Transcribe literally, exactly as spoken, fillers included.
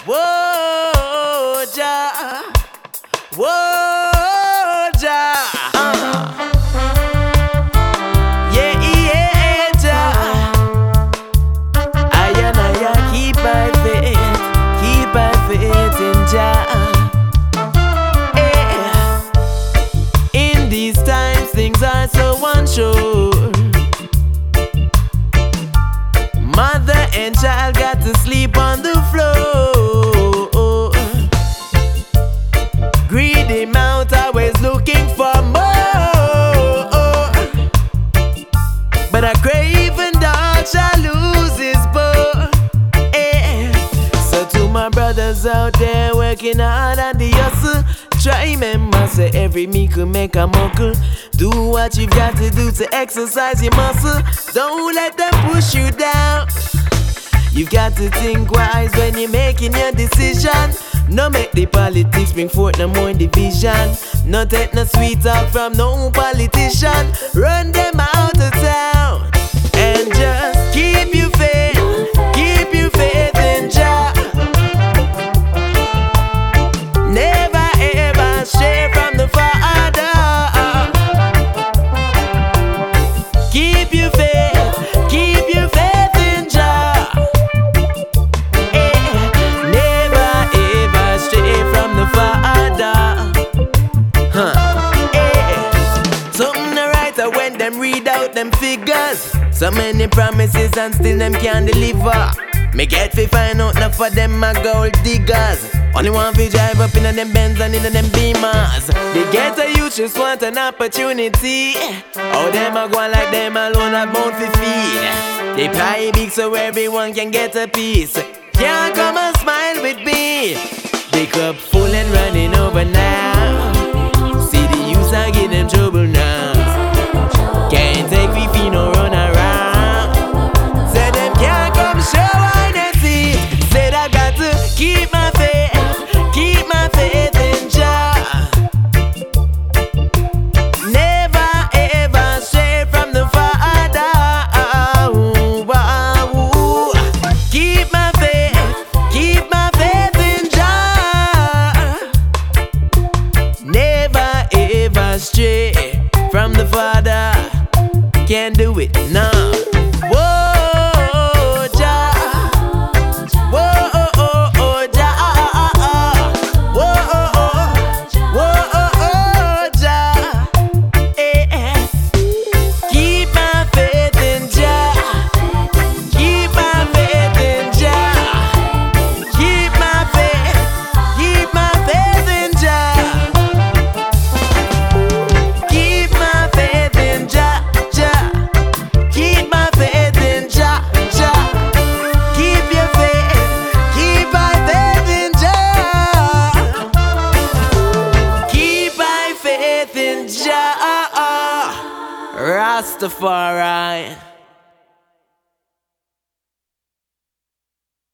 Whoa, Jah. Whoa, Jah. Uh. Yeah, yeah, Jah. I and I keep my faith, keep my faith in Jah. Yeah. In these times, things are so unsure. Mother and child got to sleep on the floor. Greedy mouth always looking for more. But a craven dog shall lose his bone. Eh. So to my brothers out there working hard on the hustle, try remember say every me could make a muckle. Do what you've got to do to exercise your muscle. Don't let them push you down. You've got to think wise when you're making your decision. No make the politics bring forth no more division. No take no sweet talk from no politician. Run them out of town. And just keep your faith, keep your faith in Jah. Never ever stray from the Father. Keep your faith, keep your faith in Jah. Eh, never ever stray from the Father. Huh. Eh. Something to write out when them read out them figures. So many promises and still them can't deliver. Me get fi find out enough for them a gold diggers. Only one fi drive up in them Benz and in them Beamers. They get a youth just want an opportunity. How them a go on like them alone a bound fi feed. They pie big so everyone can get a piece. Can't come and smile with me. The cup full and running over now. See the youths a give them trouble now. Can't take we fee no run around. Say them can't come show wine and see. Said I got to keep my faith, keep my faith in Jah. Never ever stray from the Father. Ooh, ooh. Keep my faith, keep my faith in Jah. Never ever stray from the Father. Can't do it, no. Whoa, Jah. Whoa, oh, oh, oh, Jah. Whoa, oh, oh, whoa, oh, oh, Jah. Eh, eh. Keep my faith in Jah. Keep my faith in Jah. Keep my faith, keep my faith in Jah. Keep my faith in Jah. Keep my faith in Jah, Jah. Keep your faith, keep my faith in Jah. Keep my faith in Jah. Rastafari.